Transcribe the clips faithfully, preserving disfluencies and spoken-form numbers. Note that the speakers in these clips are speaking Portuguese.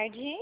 tarde.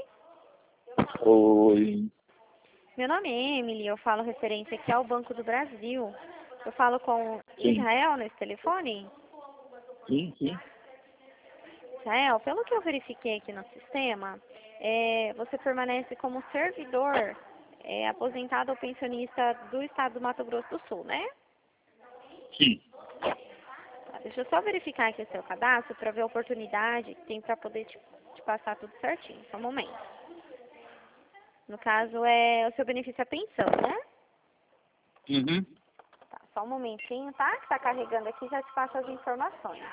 Oi. Meu nome é Emily, eu falo referente aqui ao Banco do Brasil. Eu falo com Sim, Israel nesse telefone? sim, sim. Israel, pelo que eu verifiquei aqui no sistema, é, você permanece como servidor é, aposentado ou pensionista do estado do Mato Grosso do Sul, né? Sim. Tá, deixa eu só verificar aqui o seu cadastro para ver a oportunidade que tem para poder te, te passar tudo certinho. Só um momento. No caso, é o seu benefício é pensão, né? Uhum. Tá, só um momentinho, tá? Que tá carregando aqui, já te passo as informações.